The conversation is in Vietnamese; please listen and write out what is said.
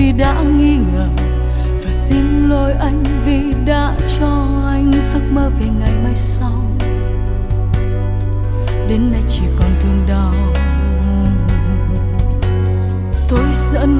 vì đã nghi ngờ, và xin lỗi anh vì đã cho anh giấc mơ về ngày mai sau.